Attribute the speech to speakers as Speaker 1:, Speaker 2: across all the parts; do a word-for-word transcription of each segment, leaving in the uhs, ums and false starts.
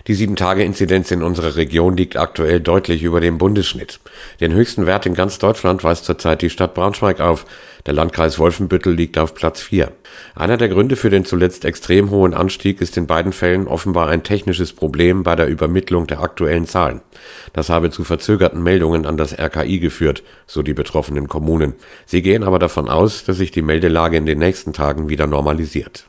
Speaker 1: Die sieben-Tage-Inzidenz in unserer Region liegt aktuell deutlich über dem Bundesschnitt. Den höchsten Wert in ganz Deutschland weist zurzeit die Stadt Braunschweig auf. Der Landkreis Wolfenbüttel liegt auf Platz vier. Einer der Gründe für den zuletzt extrem hohen Anstieg ist in beiden Fällen offenbar ein technisches Problem bei der Übermittlung der aktuellen Zahlen. Das habe zu verzögerten Meldungen an das R K I geführt, so die betroffenen Kommunen. Sie gehen aber davon aus, dass sich die Meldelage in den nächsten Tagen wieder normalisiert.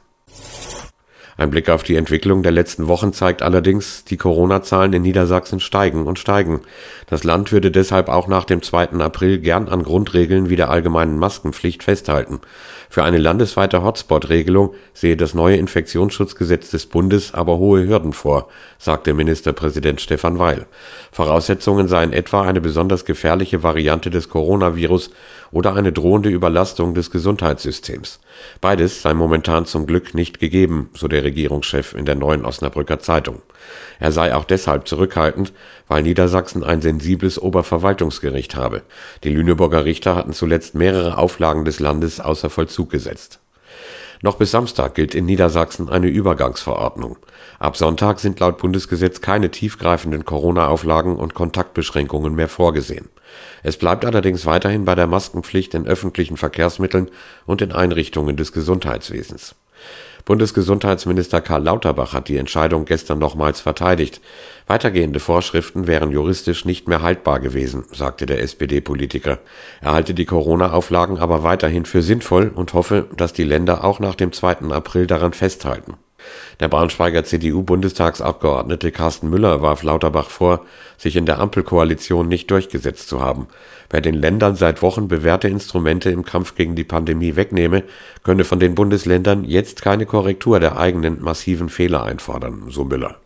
Speaker 1: Ein Blick auf die Entwicklung der letzten Wochen zeigt allerdings, die Corona-Zahlen in Niedersachsen steigen und steigen. Das Land würde deshalb auch nach dem zweiten April gern an Grundregeln wie der allgemeinen Maskenpflicht festhalten. Für eine landesweite Hotspot-Regelung sehe das neue Infektionsschutzgesetz des Bundes aber hohe Hürden vor, sagte Ministerpräsident Stefan Weil. Voraussetzungen seien etwa eine besonders gefährliche Variante des Coronavirus oder eine drohende Überlastung des Gesundheitssystems. Beides sei momentan zum Glück nicht gegeben, so der Regierungschef in der Neuen Osnabrücker Zeitung. Er sei auch deshalb zurückhaltend, weil Niedersachsen ein sensibles Oberverwaltungsgericht habe. Die Lüneburger Richter hatten zuletzt mehrere Auflagen des Landes außer Vollzug gesetzt. Noch bis Samstag gilt in Niedersachsen eine Übergangsverordnung. Ab Sonntag sind laut Bundesgesetz keine tiefgreifenden Corona-Auflagen und Kontaktbeschränkungen mehr vorgesehen. Es bleibt allerdings weiterhin bei der Maskenpflicht in öffentlichen Verkehrsmitteln und in Einrichtungen des Gesundheitswesens. Bundesgesundheitsminister Karl Lauterbach hat die Entscheidung gestern nochmals verteidigt. Weitergehende Vorschriften wären juristisch nicht mehr haltbar gewesen, sagte der S P D-Politiker. Er halte die Corona-Auflagen aber weiterhin für sinnvoll und hoffe, dass die Länder auch nach dem zweiten April daran festhalten. Der Braunschweiger C D U-Bundestagsabgeordnete Carsten Müller warf Lauterbach vor, sich in der Ampelkoalition nicht durchgesetzt zu haben. Wer den Ländern seit Wochen bewährte Instrumente im Kampf gegen die Pandemie wegnehme, könne von den Bundesländern jetzt keine Korrektur der eigenen massiven Fehler einfordern, so Müller.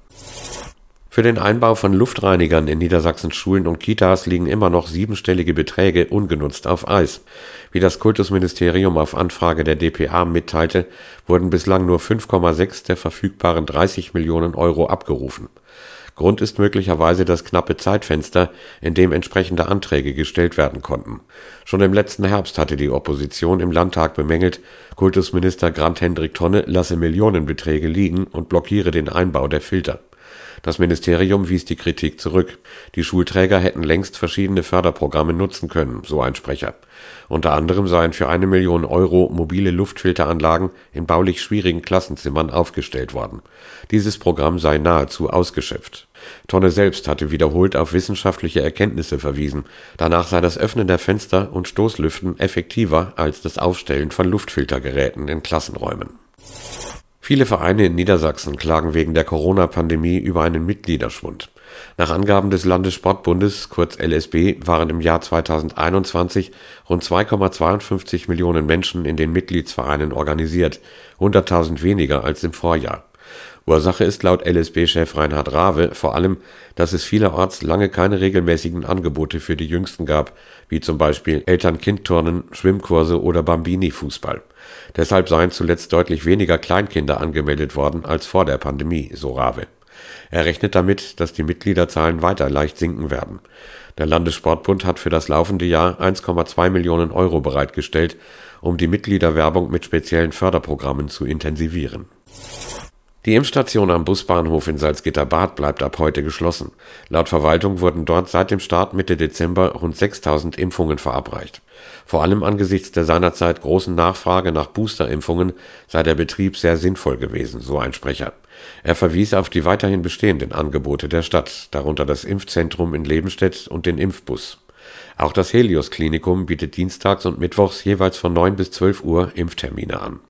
Speaker 1: Für den Einbau von Luftreinigern in Niedersachsens Schulen und Kitas liegen immer noch siebenstellige Beträge ungenutzt auf Eis. Wie das Kultusministerium auf Anfrage der D P A mitteilte, wurden bislang nur fünf Komma sechs der verfügbaren dreißig Millionen Euro abgerufen. Grund ist möglicherweise das knappe Zeitfenster, in dem entsprechende Anträge gestellt werden konnten. Schon im letzten Herbst hatte die Opposition im Landtag bemängelt, Kultusminister Grant-Hendrik Tonne lasse Millionenbeträge liegen und blockiere den Einbau der Filter. Das Ministerium wies die Kritik zurück. Die Schulträger hätten längst verschiedene Förderprogramme nutzen können, so ein Sprecher. Unter anderem seien für eine Million Euro mobile Luftfilteranlagen in baulich schwierigen Klassenzimmern aufgestellt worden. Dieses Programm sei nahezu ausgeschöpft. Tonne selbst hatte wiederholt auf wissenschaftliche Erkenntnisse verwiesen. Danach sei das Öffnen der Fenster und Stoßlüften effektiver als das Aufstellen von Luftfiltergeräten in Klassenräumen. Viele Vereine in Niedersachsen klagen wegen der Corona-Pandemie über einen Mitgliederschwund. Nach Angaben des Landessportbundes, kurz L S B, waren im Jahr zweitausendeinundzwanzig rund zwei Komma zweiundfünfzig Millionen Menschen in den Mitgliedsvereinen organisiert, hunderttausend weniger als im Vorjahr. Ursache ist laut L S B-Chef Reinhard Rave vor allem, dass es vielerorts lange keine regelmäßigen Angebote für die Jüngsten gab, wie zum Beispiel Eltern-Kind-Turnen, Schwimmkurse oder Bambini-Fußball. Deshalb seien zuletzt deutlich weniger Kleinkinder angemeldet worden als vor der Pandemie, so Rave. Er rechnet damit, dass die Mitgliederzahlen weiter leicht sinken werden. Der Landessportbund hat für das laufende Jahr eins Komma zwei Millionen Euro bereitgestellt, um die Mitgliederwerbung mit speziellen Förderprogrammen zu intensivieren. Die Impfstation am Busbahnhof in Salzgitter-Bad bleibt ab heute geschlossen. Laut Verwaltung wurden dort seit dem Start Mitte Dezember rund sechstausend Impfungen verabreicht. Vor allem angesichts der seinerzeit großen Nachfrage nach Boosterimpfungen sei der Betrieb sehr sinnvoll gewesen, so ein Sprecher. Er verwies auf die weiterhin bestehenden Angebote der Stadt, darunter das Impfzentrum in Lebenstedt und den Impfbus. Auch das Helios Klinikum bietet dienstags und mittwochs jeweils von neun bis zwölf Uhr Impftermine an.